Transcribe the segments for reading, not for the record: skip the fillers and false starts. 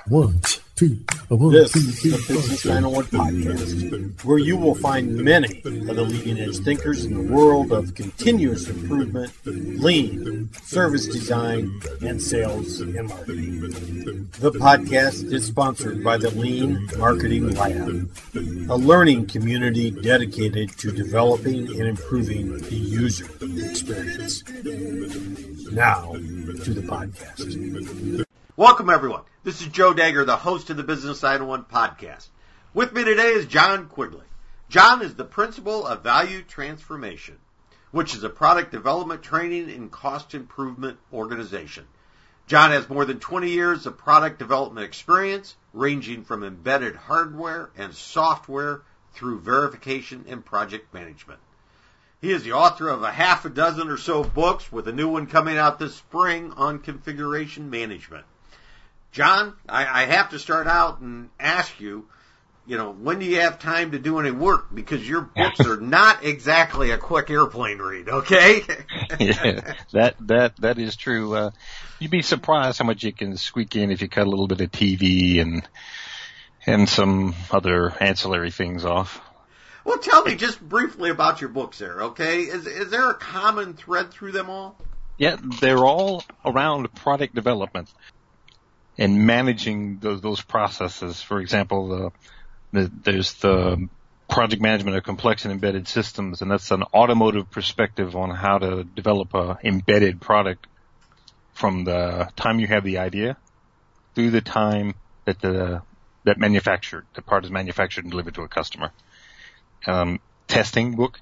One, two, one, This two, is three, the four, Business 901 podcast, where you will find many of the leading edge thinkers in the world of continuous improvement, lean, service design, and sales and marketing. The podcast is sponsored by the Lean Marketing Lab, a learning community dedicated to developing and improving the user experience. Now, to the podcast. Welcome, everyone. This is Joe Dagger, the host of the Business 901 podcast. With me today is John Quigley. John is the principal of Value Transformation, which is a product development training and cost improvement organization. John has more than 20 years of product development experience, ranging from embedded hardware and software through verification and project management. He is the author of a half a dozen or so books, with a new one coming out this spring on configuration management. John, I have to start out and ask you, when do you have time to do any work? Because your books are not exactly a quick airplane read, okay? Yeah, that is true. You'd be surprised how much you can squeak in if you cut a little bit of TV and some other ancillary things off. Well, tell me just briefly about your books there, okay? Is there a common thread through them all? Yeah, they're all around product development and managing those processes. For example, there's the project management of complex and embedded systems, and that's an automotive perspective on how to develop a embedded product from the time you have the idea through the time that the part is manufactured and delivered to a customer. Testing book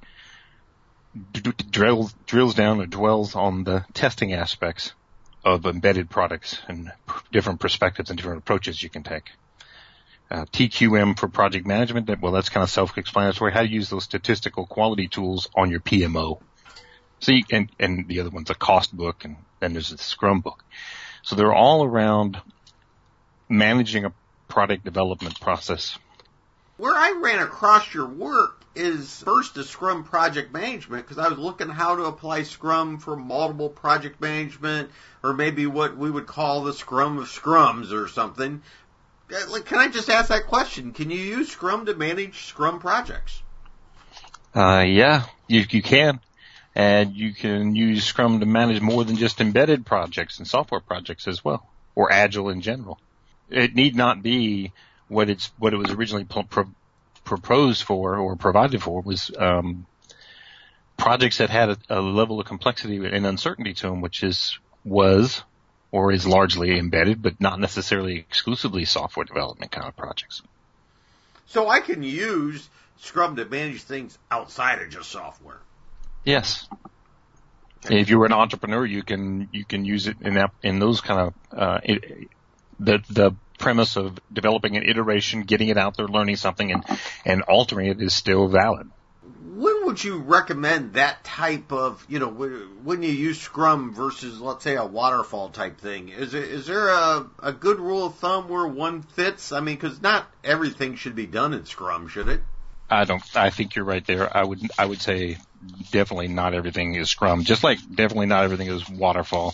drills down or dwells on the testing aspects of embedded products and different perspectives and different approaches you can take. TQM for project management, that's kind of self-explanatory. How to use those statistical quality tools on your PMO. So and the other one's a cost book, and then there's a Scrum book. So they're all around managing a product development process. Where I ran across your work is first the Scrum project management, because I was looking how to apply Scrum for multiple project management, or maybe what we would call the Scrum of Scrums or something. Can I just ask that question? Can you use Scrum to manage Scrum projects? Yeah, you can. And you can use Scrum to manage more than just embedded projects and software projects as well, or Agile in general. It need not be what it was originally proposed for or provided for was projects that had a level of complexity and uncertainty to them, which was largely embedded, but not necessarily exclusively software development kind of projects. So I can use Scrum to manage things outside of just software. Yes. If you were an entrepreneur, you can use it in those kind of the premise of developing an iteration, getting it out there, learning something, and altering it is still valid. When would you recommend that type of, when you use Scrum versus, let's say, a waterfall type thing? Is there a good rule of thumb where one fits? I mean, because not everything should be done in Scrum, should it? I think you're right there. I would say definitely not everything is Scrum, just like definitely not everything is waterfall.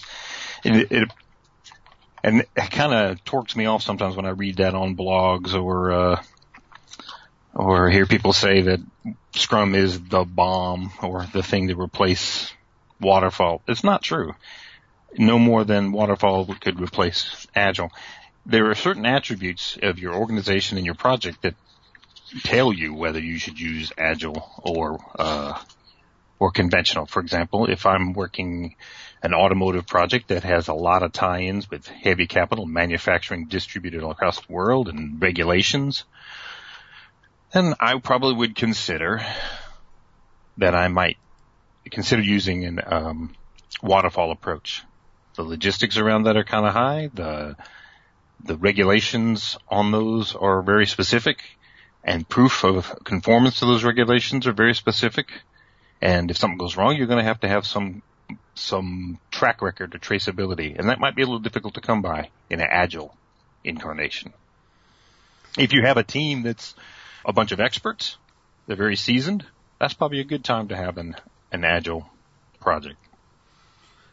And it kind of torques me off sometimes when I read that on blogs or hear people say that Scrum is the bomb or the thing to replace waterfall. It's not true. No more than waterfall could replace Agile. There are certain attributes of your organization and your project that tell you whether you should use Agile or conventional. For example, if I'm working an automotive project that has a lot of tie-ins with heavy capital manufacturing distributed all across the world and regulations, then I probably would consider that I might consider using an waterfall approach. The logistics around that are kind of high. The regulations on those are very specific, and proof of conformance to those regulations are very specific. And if something goes wrong, you're going to have some track record or traceability, and that might be a little difficult to come by in an Agile incarnation. If you have a team that's a bunch of experts, they're very seasoned, that's probably a good time to have an Agile project.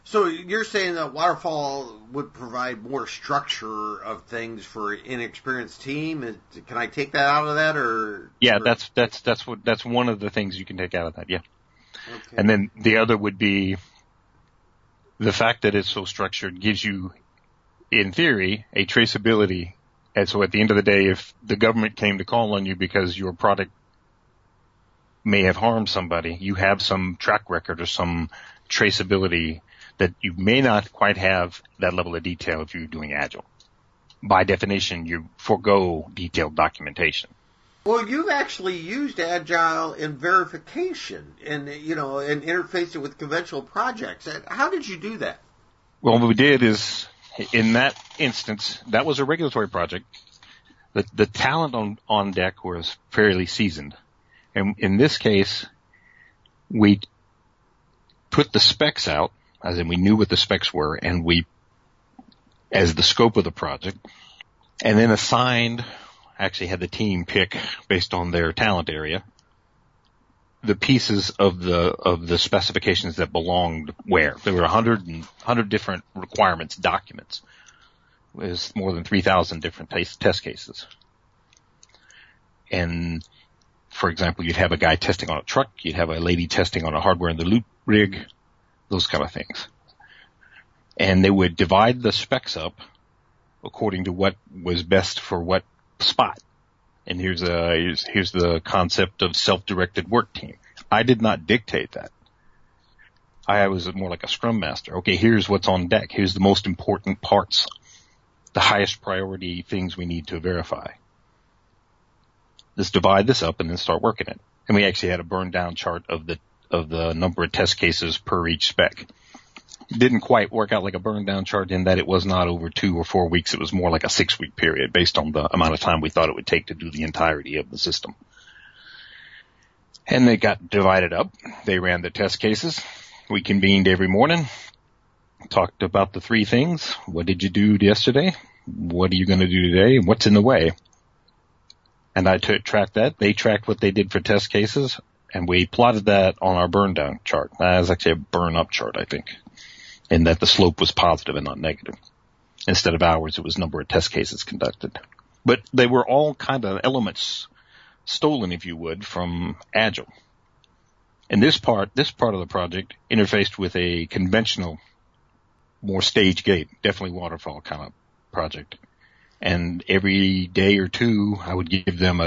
So you're saying that Waterfall would provide more structure of things for an inexperienced team? Can I take that out of that, or? Yeah, or? That's one of the things you can take out of that. Yeah. Okay. And then the other would be the fact that it's so structured gives you, in theory, a traceability. And so at the end of the day, if the government came to call on you because your product may have harmed somebody, you have some track record or some traceability that you may not quite have that level of detail if you're doing Agile. By definition, you forego detailed documentation. Well, you've actually used Agile in verification and interfaced it with conventional projects. How did you do that? Well, what we did is, in that instance, that was a regulatory project. The talent on deck was fairly seasoned. And in this case, we put the specs out, as in we knew what the specs were, and we, as the scope of the project, and then actually had the team pick, based on their talent area, the pieces of the specifications that belonged where. There were 100 different requirements documents. There's more than 3,000 different test cases. And, for example, you'd have a guy testing on a truck, you'd have a lady testing on a hardware in the loop rig, those kind of things. And they would divide the specs up according to what was best for what spot. And here's the concept of self-directed work team. I did not dictate that. I was more like a scrum master. Okay, here's what's on deck. Here's the most important parts, the highest priority things we need to verify. Let's divide this up and then start working it. And we actually had a burn down chart of the number of test cases per each spec. It didn't quite work out like a burn down chart in that it was not over 2 or 4 weeks. It was more like a 6-week period based on the amount of time we thought it would take to do the entirety of the system. And they got divided up. They ran the test cases. We convened every morning, talked about the 3 things. What did you do yesterday? What are you going to do today? And what's in the way? And I tracked that. They tracked what they did for test cases, and we plotted that on our burn down chart. That was actually a burn up chart, I think, in that the slope was positive and not negative. Instead of hours, it was number of test cases conducted. But they were all kind of elements stolen, if you would, from Agile. And this part of the project interfaced with a conventional, more stage gate, definitely waterfall kind of project. And every day or two, I would give them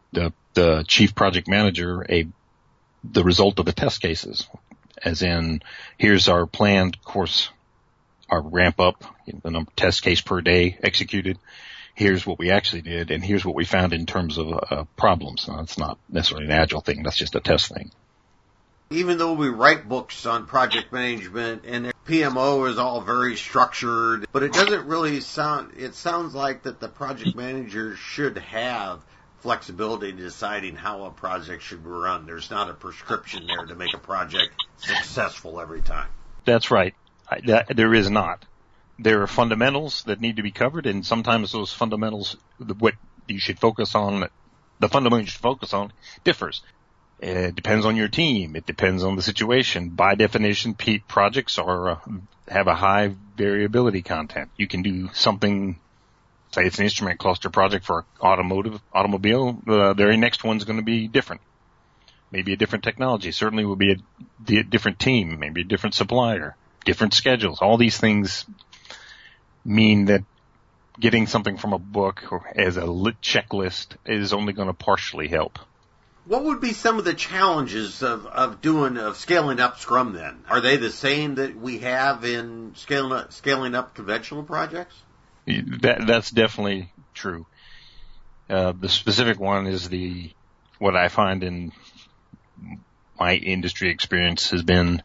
the chief project manager the result of the test cases. As in, here's our planned course, our ramp up, the number test case per day executed. Here's what we actually did, and here's what we found in terms of problems. Now, that's not necessarily an Agile thing. That's just a test thing. Even though we write books on project management and PMO is all very structured, but it doesn't really it sounds like that the project manager should have flexibility in deciding how a project should be run. There's not a prescription there to make a project successful every time. That's right. There is not. There are fundamentals that need to be covered, and sometimes those fundamentals, what you should focus on, the fundamental you should focus on differs. It depends on your team. It depends on the situation. By definition, projects have a high variability content. You can do something, say it's an instrument cluster project for automobile. The very next one's going to be different. Maybe a different technology. Certainly will be a different team, maybe a different supplier, different schedules. All these things mean that getting something from a book or as a checklist is only going to partially help. What would be some of the challenges of scaling up Scrum then? Are they the same that we have in scaling up conventional projects? That's definitely true. The specific one is what I find in my industry experience has been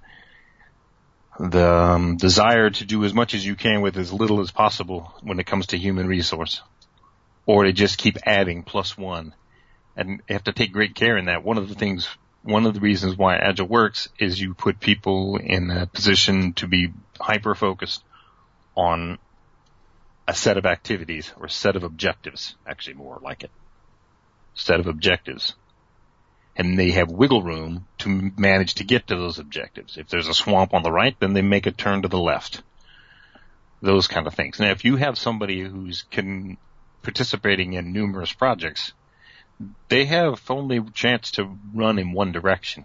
the desire to do as much as you can with as little as possible when it comes to human resource, or to just keep adding +1. And you have to take great care in that. One of the reasons why Agile works is you put people in a position to be hyper-focused on a set of activities or a set of objectives, actually more like it. Set of objectives. and they have wiggle room to manage to get to those objectives. If there's a swamp on the right, then they make a turn to the left. Those kind of things. Now, if you have somebody who's participating in numerous projects, they have only a chance to run in one direction.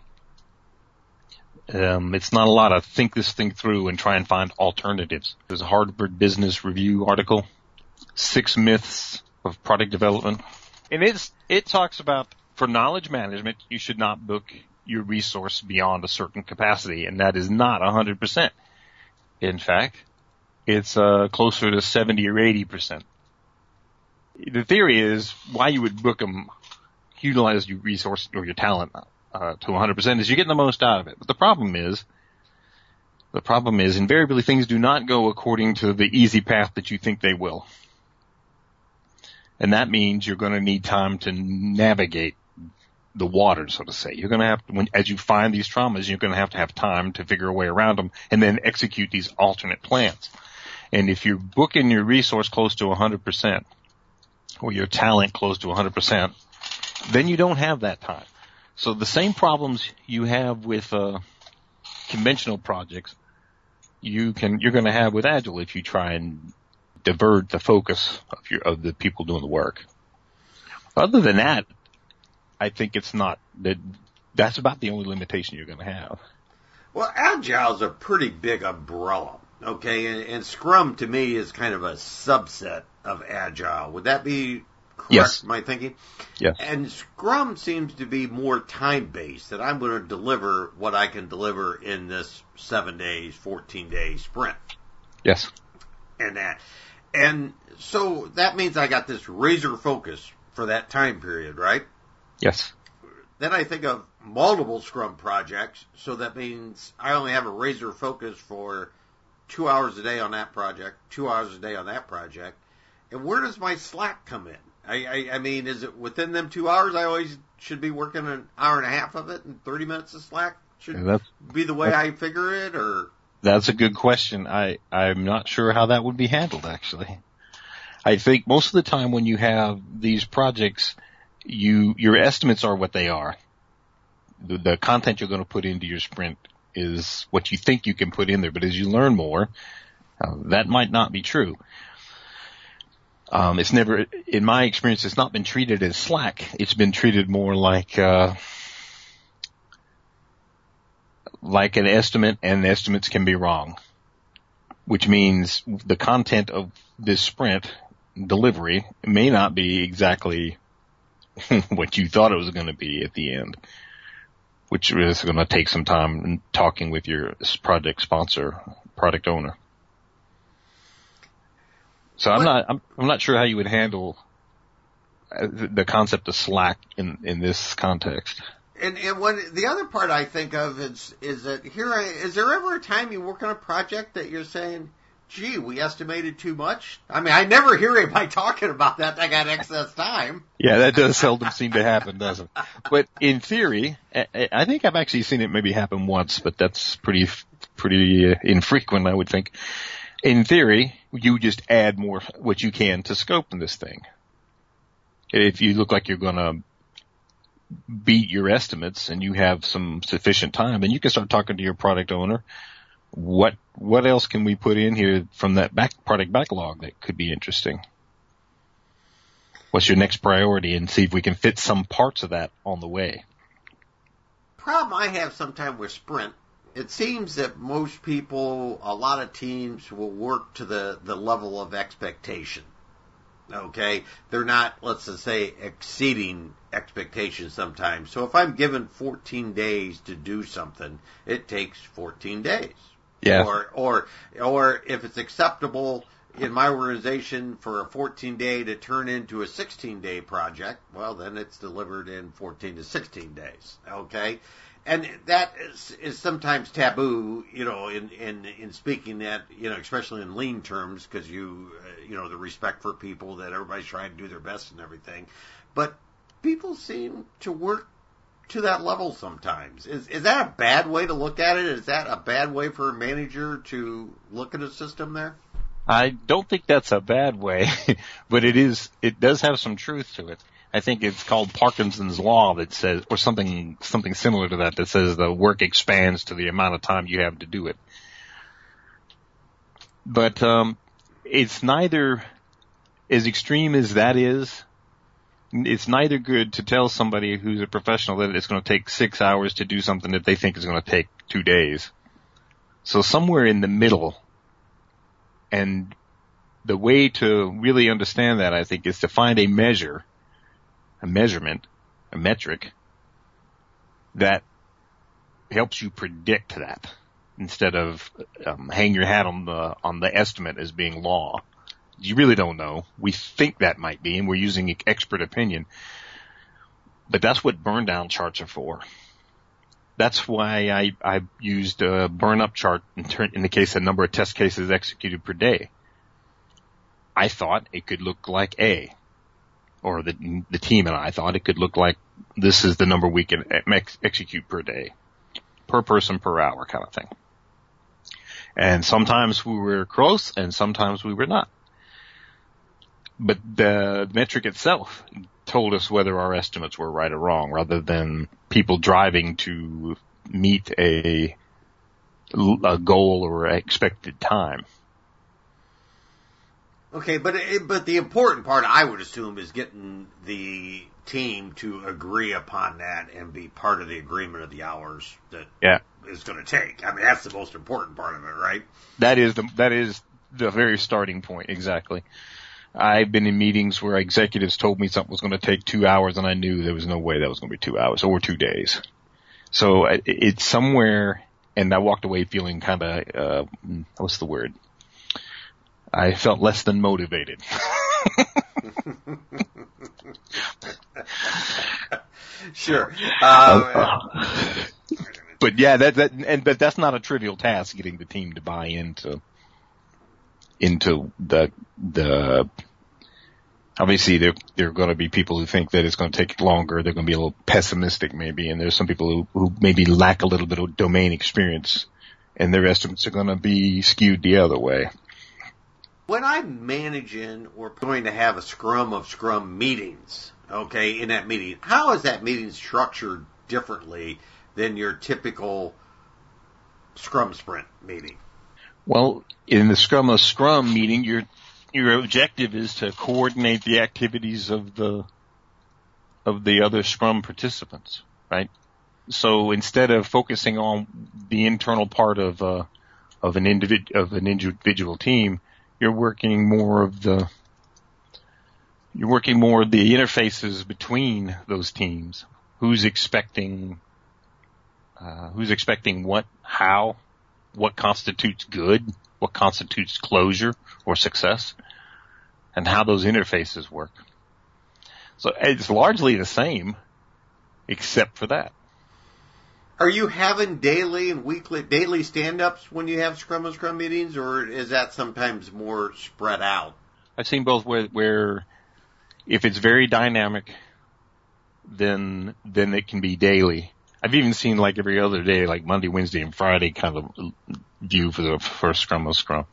It's not a lot of think this thing through and try and find alternatives. There's a Harvard Business Review article, 6 Myths of Product Development. And it talks about, for knowledge management, you should not book your resource beyond a certain capacity, and that is not 100%. In fact, it's closer to 70 or 80%. The theory is why you would book them, utilize your resource or your talent to 100% is you're getting the most out of it. But the problem is invariably things do not go according to the easy path that you think they will. And that means you're going to need time to navigate the water, so to say. You're going to have to, as you find these traumas, you're going to have time to figure a way around them and then execute these alternate plans. And if you're booking your resource close to 100% or your talent close to 100%, then you don't have that time. So the same problems you have with conventional projects, you're going to have with Agile if you try and divert the focus of the people doing the work. Other than that, I think it's not that's about the only limitation you're going to have. Well, Agile is a pretty big umbrella, okay, and Scrum to me is kind of a subset of Agile. Would that be correct? Yes. My thinking? Yes. And Scrum seems to be more time-based, that I'm going to deliver what I can deliver in this 7 days, 14-day sprint. Yes. And so that means I got this razor focus for that time period, right? Yes. Then I think of multiple Scrum projects, so that means I only have a razor focus for 2 hours a day on that project, 2 hours a day on that project. And where does my slack come in? I mean, is it within them 2 hours? I always should be working an hour and a half of it and 30 minutes of slack? Should be the way I figure it, or? That's a good question. I'm not sure how that would be handled, actually. I think most of the time when you have these projects, your estimates are what they are. The content you're going to put into your sprint is what you think you can put in there, but as you learn more, that might not be true. It's never, in my experience, it's not been treated as slack. It's been treated more like an estimate, and estimates can be wrong, which means the content of this sprint delivery may not be exactly what you thought it was going to be at the end, which is going to take some time talking with your project sponsor, product owner. So I'm not sure how you would handle the concept of slack in this context. And when the other part I think of is that is there ever a time you work on a project that you're saying, gee, we estimated too much? I mean, I never hear anybody talking about that. I got excess time. Yeah, that does seldom seem to happen, doesn't it? But in theory, I think I've actually seen it maybe happen once, but that's pretty infrequent, I would think. In theory, you just add more what you can to scope in this thing. If you look like you're going to beat your estimates and you have some sufficient time, then you can start talking to your product owner. What else can we put in here from that product backlog that could be interesting? What's your next priority, and see if we can fit some parts of that on the way. Problem I have sometimes with Sprint, it seems that most people, a lot of teams will work to the level of expectation. Okay? They're not, let's just say, exceeding expectations sometimes. So if I'm given 14 days to do something, it takes 14 days. Yeah. Or if it's acceptable in my organization for a 14-day to turn into a 16-day project, well, then it's delivered in 14 to 16 days. Okay? And that is sometimes taboo, in speaking that, especially in lean terms, because the respect for people, that everybody's trying to do their best and everything. But people seem to work to that level sometimes. Is that a bad way to look at it? Is that a bad way for a manager to look at a system there? I don't think that's a bad way, but it does have some truth to it. I think it's called Parkinson's Law that says, or something similar to that says the work expands to the amount of time you have to do it. But, it's neither, as extreme as that is, it's neither good to tell somebody who's a professional that it's going to take 6 hours to do something that they think is going to take 2 days. So somewhere in the middle, and the way to really understand that, I think, is to find a measure, a measurement, a metric that helps you predict that instead of hang your hat on the estimate as being law. You really don't know. We think that might be, and we're using expert opinion. But that's what burn down charts are for. That's why I used a burn up chart in the case of number of test cases executed per day. I thought it could look like A, or the team and I thought it could look like this is the number we can execute per day, per person per hour kind of thing. And sometimes we were close and sometimes we were not. But the metric itself told us whether our estimates were right or wrong, rather than people driving to meet a goal or expected time. Okay, but the important part, I would assume, is getting the team to agree upon that and be part of the agreement of the hours that is going to take. I mean, that's the most important part of it, right? That is the very starting point, exactly. I've been in meetings where executives told me something was going to take 2 hours, and I knew there was no way that was going to be 2 hours or 2 days. So it's somewhere, and I walked away feeling kind of, what's the word? I felt less than motivated. Sure. But yeah, but that's not a trivial task, getting the team to buy into the obviously there are going to be people who think that it's going to take longer. They're going to be a little pessimistic maybe, and there's some people who maybe lack a little bit of domain experience, and their estimates are going to be skewed the other way. When I'm managing or going to have a scrum of scrum meetings, okay, in that meeting, how is that meeting structured differently than your typical scrum sprint meeting? Well, in the scrum of scrum meeting, your objective is to coordinate the activities of the other scrum participants, right? So instead of focusing on the internal part of an individual team, you're working more of the interfaces between those teams. Who's expecting what, how, what constitutes good, what constitutes closure or success, and how those interfaces work. So it's largely the same, except for that. Are you having daily stand-ups when you have scrum and scrum meetings, or is that sometimes more spread out? I've seen both where if it's very dynamic, then it can be daily. I've even seen like every other day, like Monday, Wednesday, and Friday kind of view for the first scrum of scrum.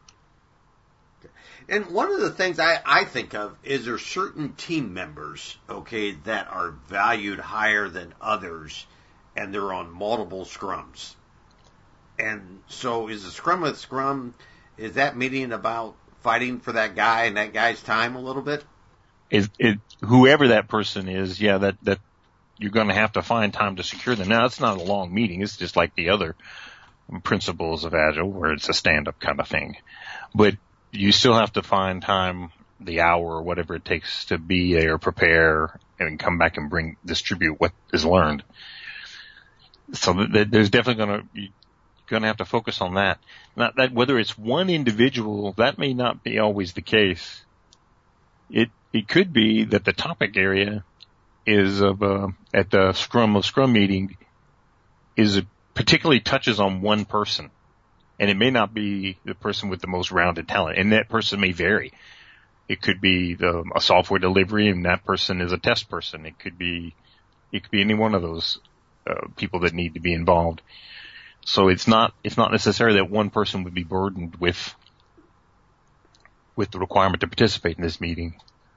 And one of the things I think of is there certain team members, okay, that are valued higher than others, and they're on multiple scrums. And so is the scrum with scrum, is that meeting about fighting for that guy and that guy's time a little bit? Whoever that person is, yeah, that you're going to have to find time to secure them. Now, it's not a long meeting. It's just like the other principles of Agile, where it's a stand-up kind of thing. But you still have to find time, the hour or whatever it takes, to be there, prepare, and come back and distribute what is learned. So there's definitely going to have to focus on that. Not that whether it's one individual, that may not be always the case. It could be that the topic area is at the scrum of scrum meeting particularly touches on one person, and it may not be the person with the most rounded talent, and that person may vary. It could be a software delivery, and that person is a test person. It could be any one of those people that need to be involved. So it's not necessary that one person would be burdened with the requirement to participate in this meeting.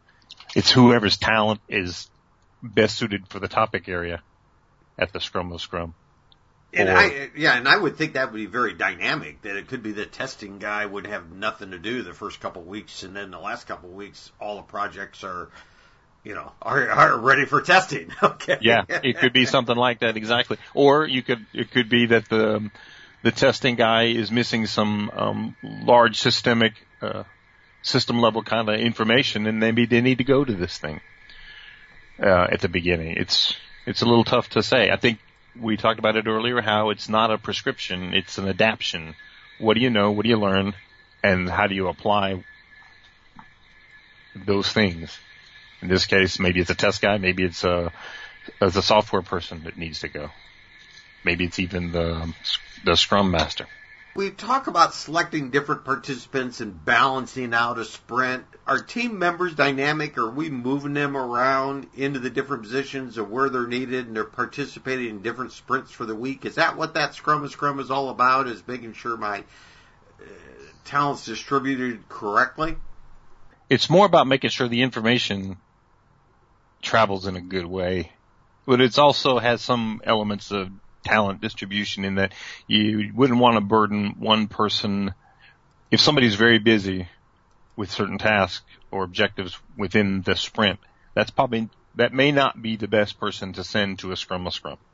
It's whoever's talent is best suited for the topic area at the scrum of scrum. And I would think that would be very dynamic, that it could be the testing guy would have nothing to do the first couple of weeks, and then the last couple of weeks, all the projects are ready for testing. Okay. Yeah, it could be something like that, exactly. Or it could be that the testing guy is missing some large system level kind of information, and maybe they need to go to this thing at the beginning. It's a little tough to say. I think we talked about it earlier, how it's not a prescription, it's an adaptation. What do you know? What do you learn? And how do you apply those things? In this case, maybe it's a test guy, maybe it's a software person that needs to go. Maybe it's even the Scrum Master. We talk about selecting different participants and balancing out a sprint. Are team members dynamic? Are we moving them around into the different positions of where they're needed, and they're participating in different sprints for the week? Is that what that Scrum is all about, is making sure my talent's distributed correctly? It's more about making sure the information travels in a good way. But it also has some elements of talent distribution in that you wouldn't want to burden one person. If somebody's very busy with certain tasks or objectives within the sprint, that may not be the best person to send to a scrum.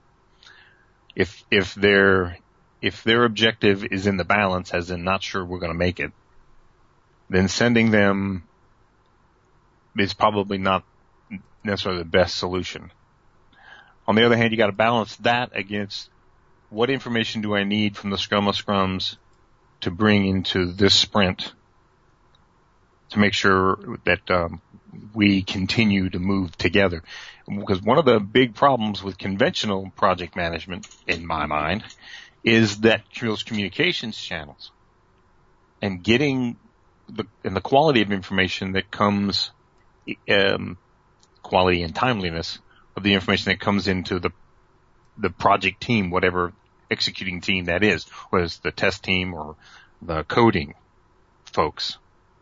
If their objective is in the balance, as in not sure we're going to make it, then sending them is probably not necessarily the best solution. On the other hand, you got to balance that against what information do I need from the scrum of scrums to bring into this sprint to make sure that we continue to move together. Because one of the big problems with conventional project management, in my mind, is that those communications channels and getting the quality of information that comes, quality and timeliness of the information that comes into the project team, whatever executing team that is, whether it's the test team or the coding folks.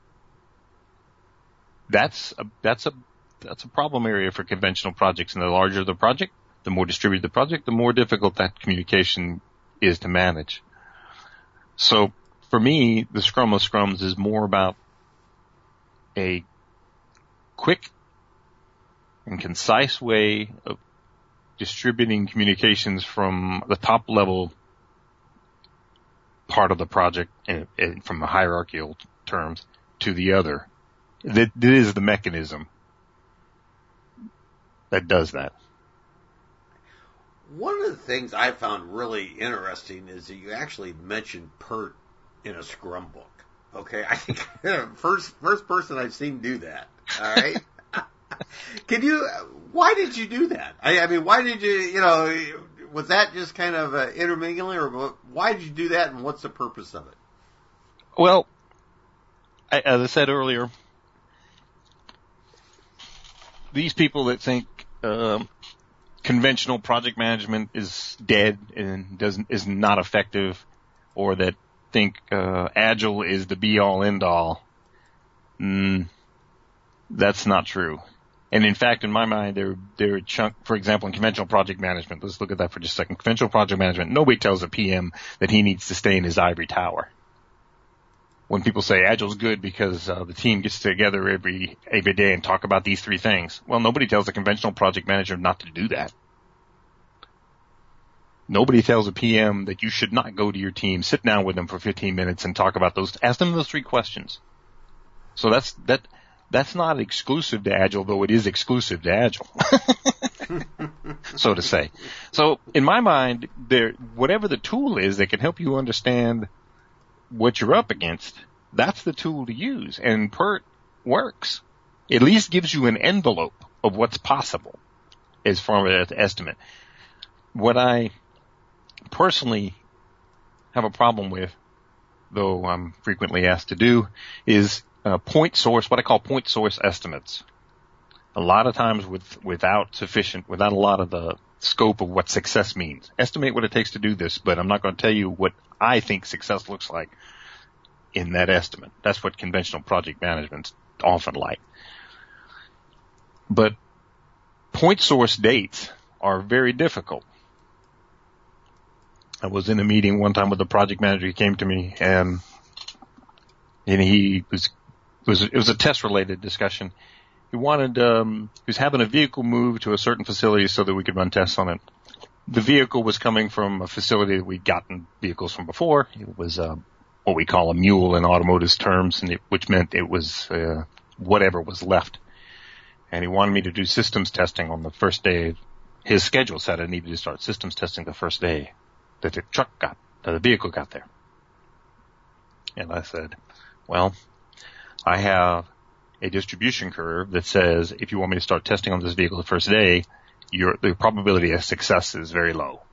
That's a problem area for conventional projects. And the larger the project, the more distributed the project, the more difficult that communication is to manage. So for me, the Scrum of Scrums is more about a quick and concise way of distributing communications from the top level part of the project and from a hierarchical terms to the other. That is the mechanism that does that. One of the things I found really interesting is that you actually mentioned PERT in a Scrum book. Okay, I think first person I've seen do that. All right. Why did you do that? I mean, why did you, was that just kind of intermingling, or why did you do that, and what's the purpose of it? Well, as I said earlier, these people that think conventional project management is dead and is not effective, or that think Agile is the be-all, end-all, that's not true. And in fact, in my mind, they're a chunk, for example, in conventional project management. Let's look at that for just a second. Conventional project management, nobody tells a PM that he needs to stay in his ivory tower. When people say Agile's good because the team gets together every day and talk about these three things, well, nobody tells a conventional project manager not to do that. Nobody tells a PM that you should not go to your team, sit down with them for 15 minutes and talk about ask them those three questions. So that's not exclusive to Agile, though it is exclusive to Agile, so to say. So in my mind, whatever the tool is that can help you understand what you're up against, that's the tool to use. And PERT works. It at least gives you an envelope of what's possible as far as an estimate. What I personally have a problem with, though I'm frequently asked to do, is what I call point source estimates. A lot of times without a lot of the scope of what success means. Estimate what it takes to do this, but I'm not going to tell you what I think success looks like in that estimate. That's what conventional project management's often like. But point source dates are very difficult. I was in a meeting one time with the project manager. He came to me and it was a test related discussion. He wanted, he was having a vehicle moved to a certain facility so that we could run tests on it. The vehicle was coming from a facility that we'd gotten vehicles from before. It was, what we call a mule in automotive terms, which meant it was, whatever was left. And he wanted me to do systems testing on the first day. His schedule said I needed to start systems testing the first day that the vehicle got there. And I said, well, I have a distribution curve that says if you want me to start testing on this vehicle the first day, the probability of success is very low.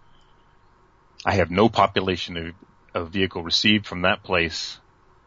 I have no population of vehicle received from that place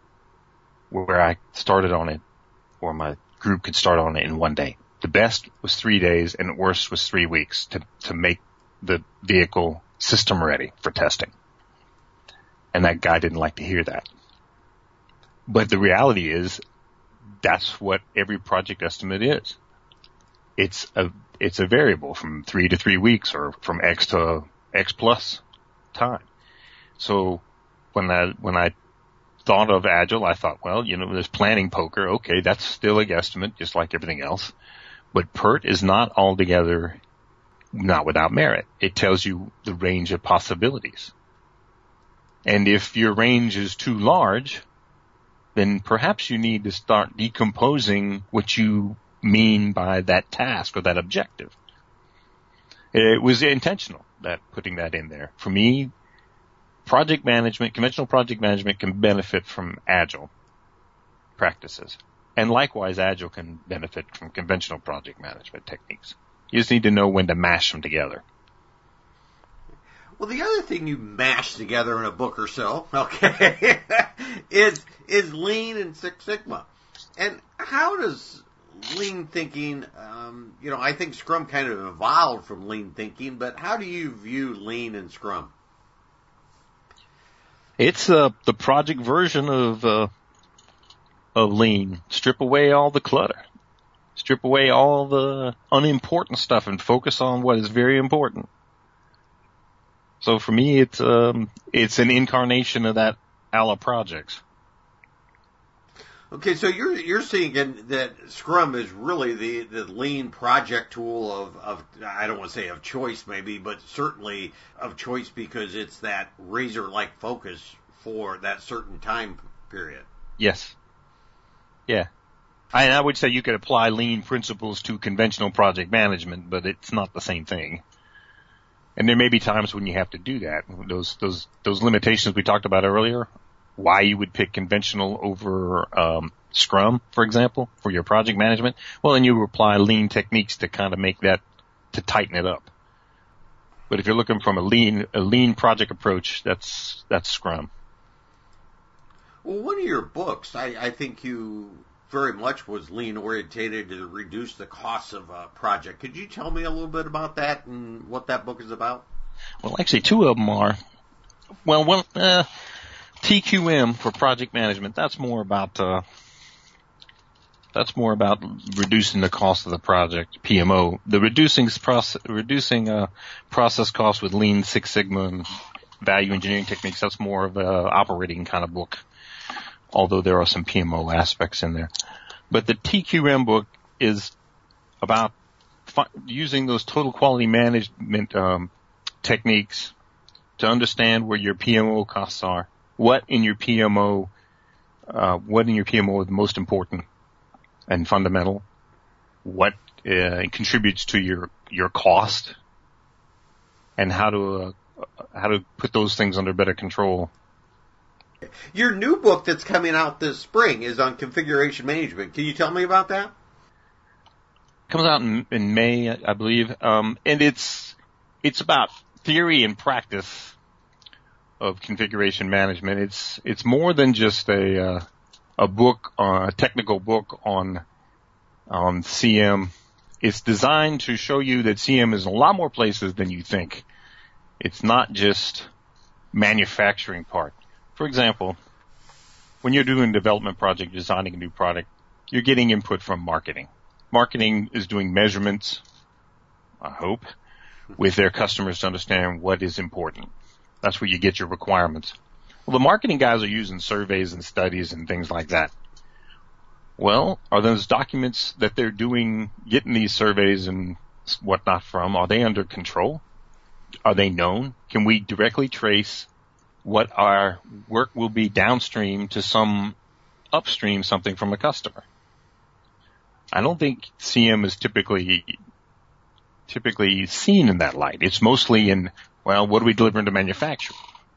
where I started on it, or my group could start on it in one day. The best was 3 days and the worst was 3 weeks to make the vehicle system ready for testing. And that guy didn't like to hear that. But the reality is that's what every project estimate is. It's a variable from 3 to 3 weeks or from X to X plus time. So when I thought of Agile, I thought, well, there's planning poker. Okay, that's still a guesstimate, just like everything else. But PERT is not altogether not without merit. It tells you the range of possibilities. And if your range is too large, then perhaps you need to start decomposing what you mean by that task or that objective. It was intentional, that putting that in there. For me, project management, conventional project management can benefit from Agile practices. And likewise, Agile can benefit from conventional project management techniques. You just need to know when to mash them together. Well, the other thing you mash together in a book or so, okay, is Lean and Six Sigma. And how does Lean thinking, I think Scrum kind of evolved from Lean thinking, but how do you view Lean and Scrum? It's the project version of Lean. Strip away all the clutter. Strip away all the unimportant stuff and focus on what is very important. So for me, it's an incarnation of that a la projects. Okay, so you're seeing that Scrum is really the Lean project tool of I don't want to say of choice maybe, but certainly of choice because it's that razor-like focus for that certain time period. Yes. Yeah. I would say you could apply Lean principles to conventional project management, but it's not the same thing. And there may be times when you have to do that. Those limitations we talked about earlier, why you would pick conventional over Scrum, for example, for your project management. Well, then you apply Lean techniques to kind of make that, to tighten it up. But if you're looking from a lean project approach, that's Scrum. Well, one of your books, I think you very much was Lean orientated to reduce the costs of a project. Could you tell me a little bit about that and what that book is about? Well, actually, two of them are. Well, one, TQM for project management. That's more about reducing the cost of the project. PMO, the reducing process costs with Lean, Six Sigma, and value engineering techniques. That's more of a operating kind of book, although there are some PMO aspects in there. But the TQM book is about using those total quality management techniques to understand where your PMO costs are, what in your PMO is most important and fundamental, what contributes to your cost, and how to put those things under better control. Your new book that's coming out this spring is on configuration management. Can you tell me about that? It comes out in May, I believe, and it's about theory and practice of configuration management. It's more than just a book, a technical book on CM. It's designed to show you that CM is in a lot more places than you think. It's not just manufacturing part. For example, when you're doing a development project, designing a new product, you're getting input from marketing. Marketing is doing measurements, I hope, with their customers to understand what is important. That's where you get your requirements. Well, the marketing guys are using surveys and studies and things like that. Well, are those documents that they're doing, getting these surveys and whatnot from, are they under control? Are they known? Can we directly trace what our work will be downstream to some upstream something from a customer? I don't think CM is typically seen in that light. It's mostly in, well, what are we delivering to manufacturer?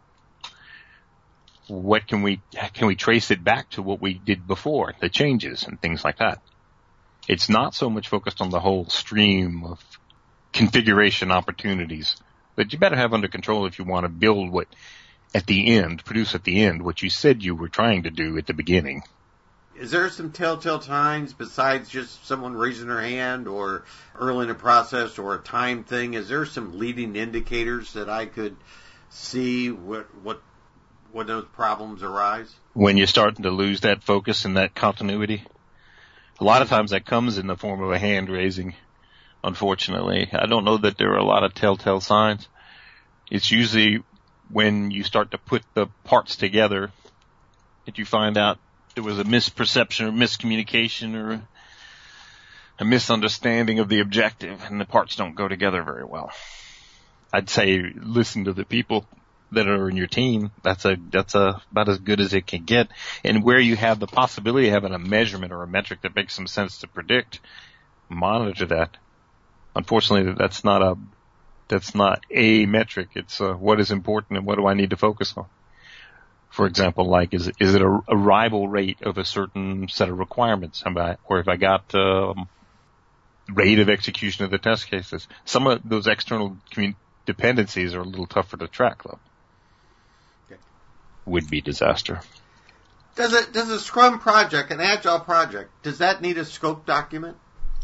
What can we trace it back to what we did before, the changes and things like that? It's not so much focused on the whole stream of configuration opportunities that you better have under control if you want to build produce at the end what you said you were trying to do at the beginning. Is there some telltale signs besides just someone raising their hand or early in the process or a time thing? Is there some leading indicators that I could see what those problems arise? When you're starting to lose that focus and that continuity, a lot of times that comes in the form of a hand raising, unfortunately. I don't know that there are a lot of telltale signs. It's usually when you start to put the parts together that you find out there was a misperception or miscommunication or a misunderstanding of the objective, and the parts don't go together very well. I'd say listen to the people that are in your team. That's about as good as it can get. And where you have the possibility of having a measurement or a metric that makes some sense to predict, monitor that. Unfortunately, that's not a metric. It's what is important and what do I need to focus on. For example, like is it a arrival rate of a certain set of requirements? Or if I got rate of execution of the test cases. Some of those external dependencies are a little tougher to track, though. Okay. Would be disaster. Does a Scrum project, an Agile project, does that need a scope document?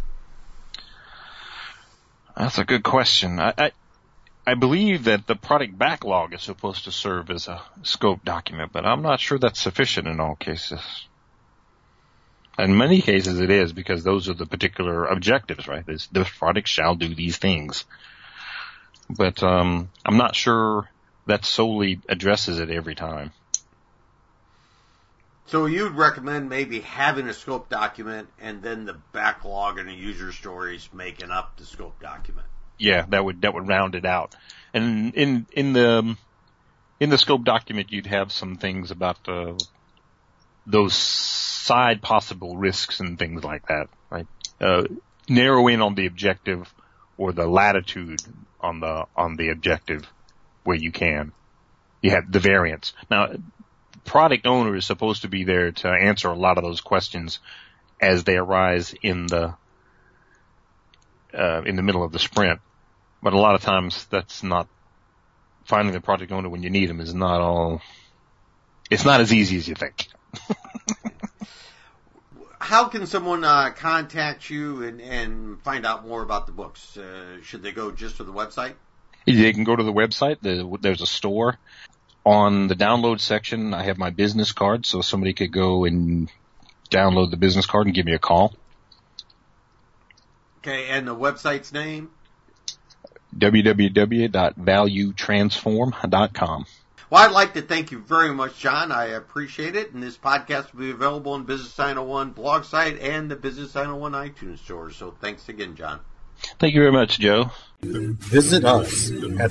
That's a good question. I believe that the product backlog is supposed to serve as a scope document, but I'm not sure that's sufficient in all cases. In many cases it is, because those are the particular objectives, right? This product shall do these things. But I'm not sure that solely addresses it every time. So you'd recommend maybe having a scope document and then the backlog and the user stories making up the scope document. Yeah, that would round it out. And in the scope document, you'd have some things about those side possible risks and things like that, right? Narrow in on the objective or the latitude on the objective where you can. You have the variance. Now, product owner is supposed to be there to answer a lot of those questions as they arise in the middle of the sprint. But a lot of times that's not, finding the project owner when you need them is not all, it's not as easy as you think. How can someone contact you and find out more about the books? Should they go just to the website? They can go to the website. There's a store. On the download section, I have my business card, so somebody could go and download the business card and give me a call. Okay, and the website's name? www.valuetransform.com. Well, I'd like to thank you very much, John. I appreciate it. And this podcast will be available on Business 901 blog site and the Business 901 iTunes store. So thanks again, John. Thank you very much, Joe. Visit us at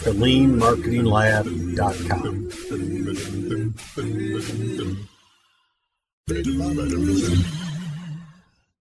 theleanmarketinglab.com.